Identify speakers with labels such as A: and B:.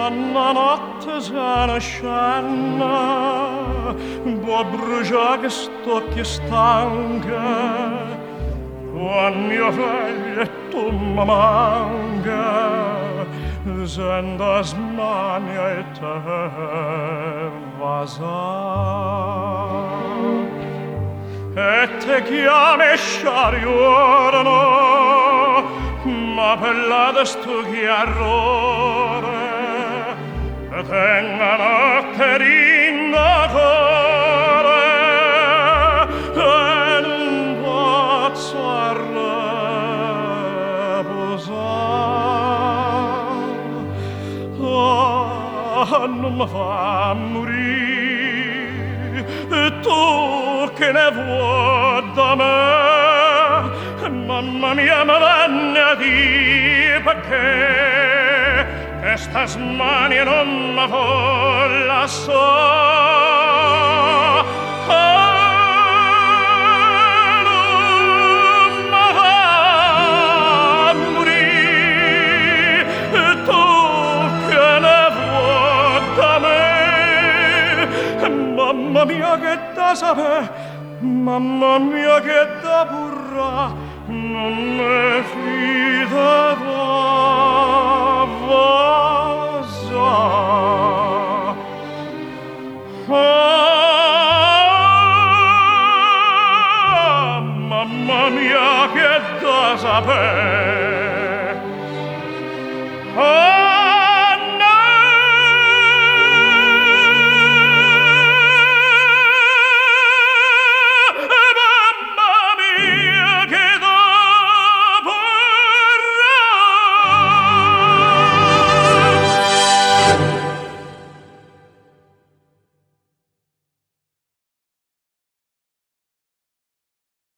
A: la notte se ne scena, può bruciare che sto che stanca, quando mio figlio tu mi manca, sento smania e te vasa. E te chiami sciariorno, ma per la sto chiarore, tenga notte rinda cuore, e non posso riposare. Non mi fa morire, tu che ne vuoi da me, mamma mia mi venne a dire perché questa smania non mi vuole lasciare. Non mi fa morire, tu che ne vuoi da me, mamma mia che da sapere, mamma mia che da burra, non ne fida da vasa. Mamma mia che da sapere,